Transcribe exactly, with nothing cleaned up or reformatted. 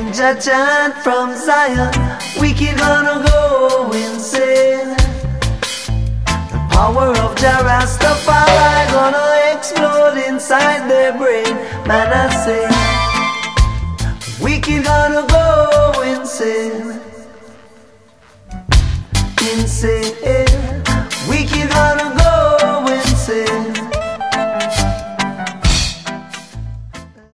Jah chant from Zion, wicked gonna go insane. The power of Jah Rastafari gonna explode inside their brain. Man, I say, wicked gonna go insane. Insane.